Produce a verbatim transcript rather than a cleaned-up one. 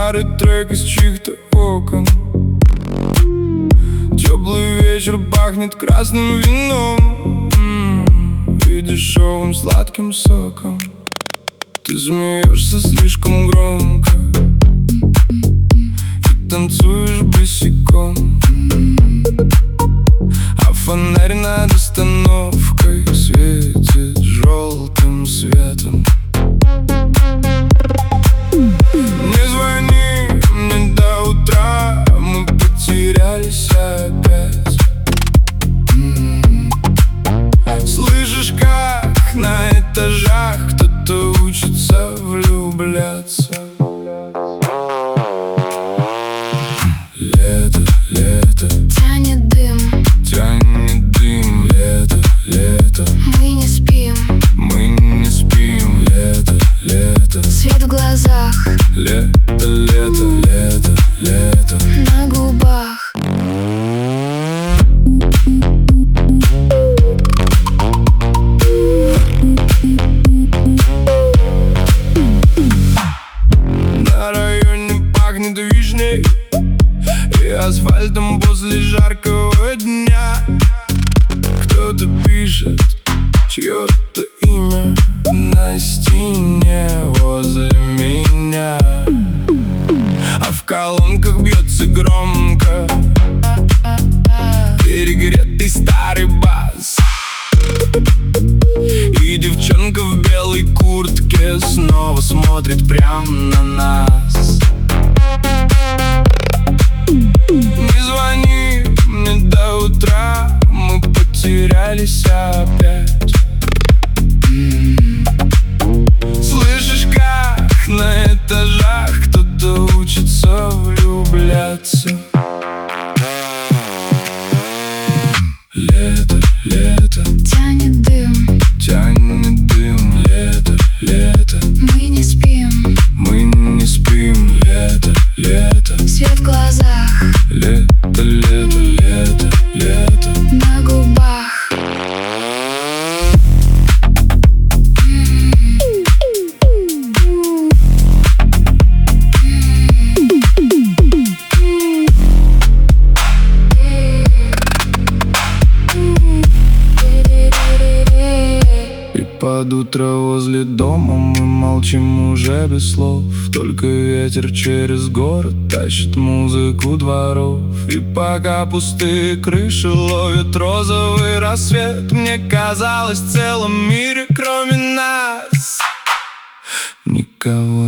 старый трек из чьих-то окон. Теплый вечер пахнет красным вином м-м, и дешевым сладким соком. Ты смеешься слишком громко и танцуешь босиком, а фонарь над остановкой светит желтым светом. Не звони мне до утра, мы потерялись опять. м-м. Слышишь, как на этажах кто-то учится влюбляться. Лето, лето, тянет дым, тянет дым. Лето, лето, мы не спим, мы не спим. Лето, лето, свет в глазах, лето, лето, лето, лето на губах. На районе пахнет вишней и асфальтом после жаркого дня. Кто-то пишет чье-то имя на стене возле меня, а в колонках бьется громко перегретый старый бас. И девчонка в белой куртке снова смотрит прямо на нас. Не звони мне до утра, мы потерялись опять. м-м. Слышишь, как на этажах кто-то учится влюбляться. Лето, лето, Тянет дым, тянет дым. Лето, лето, мы не спим, мы не спим. Лето, лето, свет в глазах, лето, лето, лето, лето на губах. Под утро возле дома мы молчим уже без слов. Только ветер через город тащит музыку дворов. И пока пустые крыши ловят розовый рассвет, мне казалось, в целом мире кроме нас никого